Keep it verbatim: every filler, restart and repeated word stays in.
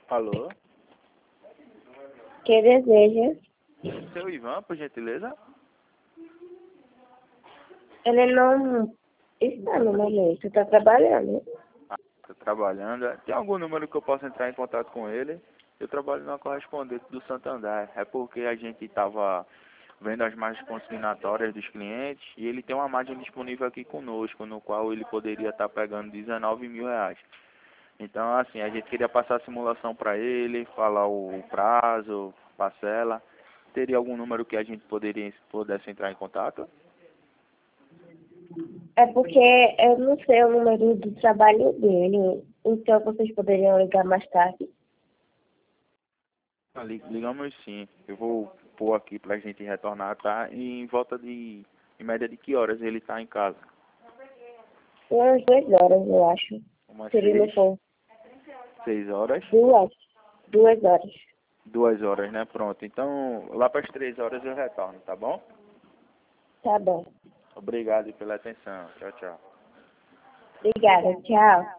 Alô? Que deseja? Seu Ivan, por gentileza? Ele não está no momento, está trabalhando. Ah, tá trabalhando. Tem algum número que eu possa entrar em contato com ele? Eu trabalho na correspondente do Santander. É porque a gente estava vendo as margens consignatórias dos clientes e ele tem uma margem disponível aqui conosco, no qual ele poderia estar pegando dezenove mil reais. Então, assim, a gente queria passar a simulação para ele, falar o prazo, parcela. Teria algum número que a gente poderia, pudesse entrar em contato? É porque eu não sei o número do trabalho dele, então vocês poderiam ligar mais tarde. Ah, li- Ligamos sim. Eu vou pôr aqui pra gente retornar, tá? E em volta de, em média de que horas ele tá em casa? Umas duas horas, eu acho. Umas Seria seis, no ponto. seis horas? Duas. Duas horas. Duas horas, né? Pronto. Então, lá para as três horas eu retorno, tá bom? Tá bom. Obrigado pela atenção. Tchau, tchau. Obrigada. Tchau.